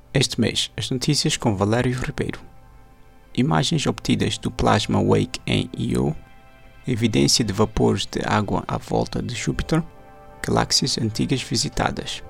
Este mês, as notícias com Valério Ribeiro. Imagens obtidas do Plasma Wake em Io, evidência de vapores de água à volta de Júpiter, galáxias antigas visitadas.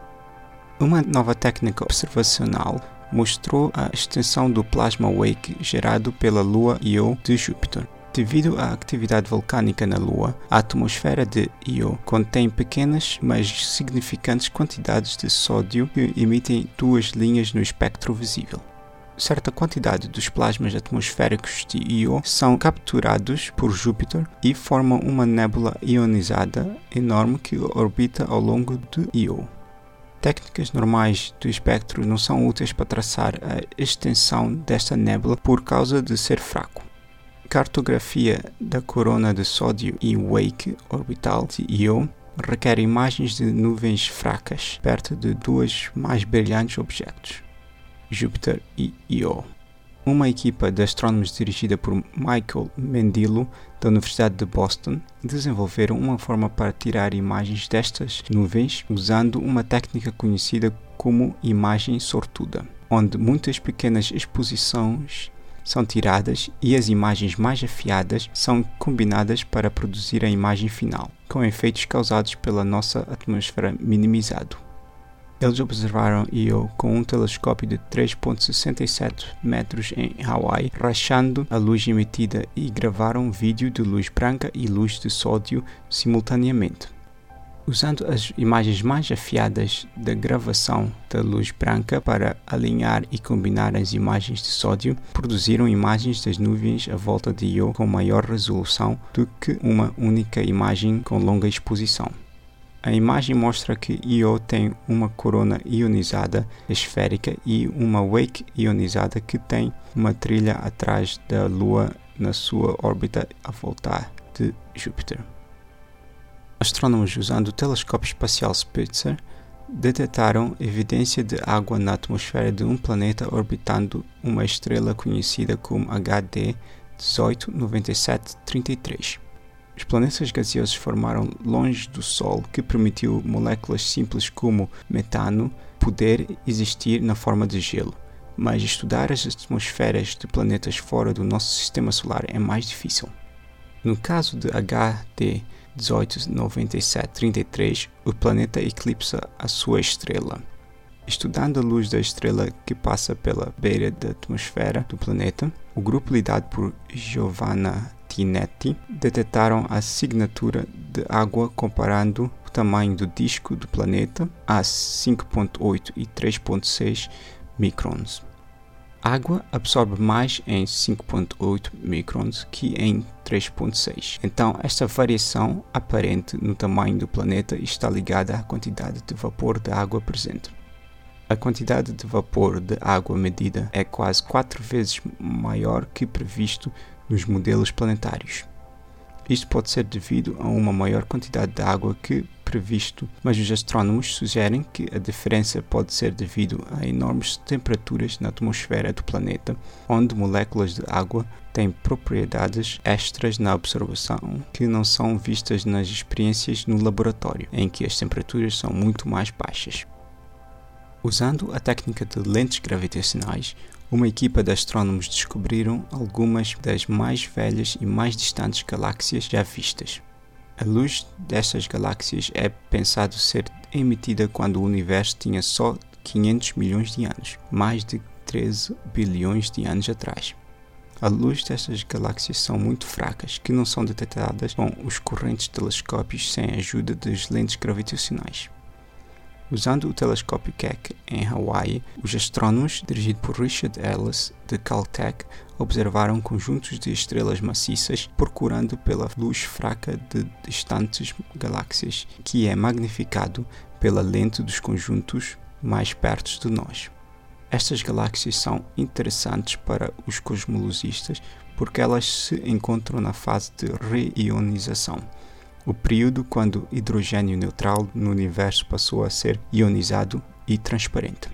Uma nova técnica observacional mostrou a extensão do Plasma Wake gerado pela Lua Io de Júpiter. Devido à atividade vulcânica na Lua, a atmosfera de Io contém pequenas, mas significantes quantidades de sódio que emitem duas linhas no espectro visível. Certa quantidade dos plasmas atmosféricos de Io são capturados por Júpiter e formam uma nébula ionizada enorme que orbita ao longo de Io. Técnicas normais do espectro não são úteis para traçar a extensão desta nébula por causa de ser fraco. Cartografia da corona de sódio e wake orbital de Io requer imagens de nuvens fracas perto de dois mais brilhantes objetos, Júpiter e Io. Uma equipa de astrônomos dirigida por Michael Mendilo, da Universidade de Boston, desenvolveram uma forma para tirar imagens destas nuvens usando uma técnica conhecida como imagem sortuda, onde muitas pequenas exposições são tiradas e as imagens mais afiadas são combinadas para produzir a imagem final, com efeitos causados pela nossa atmosfera minimizado. Eles observaram Io com um telescópio de 3,67 metros em Hawaii, rachando a luz emitida e gravaram vídeo de luz branca e luz de sódio simultaneamente. Usando as imagens mais afiadas da gravação da luz branca para alinhar e combinar as imagens de sódio, produziram imagens das nuvens à volta de Io com maior resolução do que uma única imagem com longa exposição. A imagem mostra que Io tem uma corona ionizada esférica e uma wake ionizada que tem uma trilha atrás da Lua na sua órbita a voltar de Júpiter. Astrônomos usando o telescópio espacial Spitzer detectaram evidência de água na atmosfera de um planeta orbitando uma estrela conhecida como HD 189733. Os planetas gaseosos formaram longe do Sol, que permitiu moléculas simples como metano poder existir na forma de gelo, mas estudar as atmosferas de planetas fora do nosso sistema solar é mais difícil. No caso de HD 189733, o planeta eclipsa a sua estrela. Estudando a luz da estrela que passa pela beira da atmosfera do planeta, o grupo liderado por Giovanna Tinetti detectaram a assinatura de água comparando o tamanho do disco do planeta a 5,8 e 3,6 microns. A água absorve mais em 5,8 microns que em 3,6. Então, esta variação aparente no tamanho do planeta está ligada à quantidade de vapor de água presente. A quantidade de vapor de água medida é quase 4 vezes maior que previsto nos modelos planetários. Isto pode ser devido a uma maior quantidade de água que previsto, mas os astrônomos sugerem que a diferença pode ser devido a enormes temperaturas na atmosfera do planeta, onde moléculas de água têm propriedades extras na observação que não são vistas nas experiências no laboratório, em que as temperaturas são muito mais baixas. Usando a técnica de lentes gravitacionais, uma equipa de astrônomos descobriram algumas das mais velhas e mais distantes galáxias já vistas. A luz destas galáxias é pensado ser emitida quando o universo tinha só 500 milhões de anos, mais de 13 bilhões de anos atrás. A luz destas galáxias são muito fracas, que não são detectadas com os correntes telescópios sem a ajuda das lentes gravitacionais. Usando o telescópio Keck em Hawaii, os astrônomos, dirigidos por Richard Ellis, de Caltech, observaram conjuntos de estrelas maciças procurando pela luz fraca de distantes galáxias, que é magnificado pela lente dos conjuntos mais perto de nós. Estas galáxias são interessantes para os cosmologistas porque elas se encontram na fase de reionização, o período quando o hidrogênio neutral no universo passou a ser ionizado e transparente.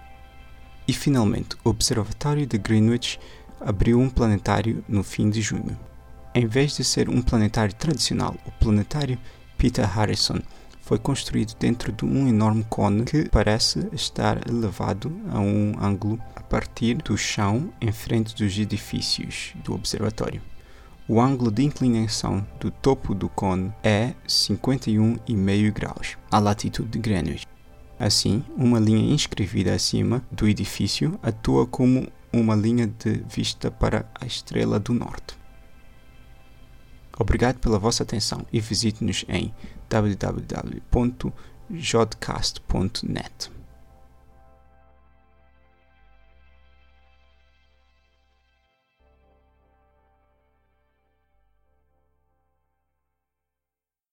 E finalmente, o Observatório de Greenwich abriu um planetário no fim de junho. Em vez de ser um planetário tradicional, o planetário Peter Harrison foi construído dentro de um enorme cone que parece estar elevado a um ângulo a partir do chão em frente dos edifícios do observatório. O ângulo de inclinação do topo do cone é 51,5 graus, à latitude de Greenwich. Assim, uma linha inscrevida acima do edifício atua como uma linha de vista para a Estrela do Norte. Obrigado pela vossa atenção e visite-nos em www.jodcast.net.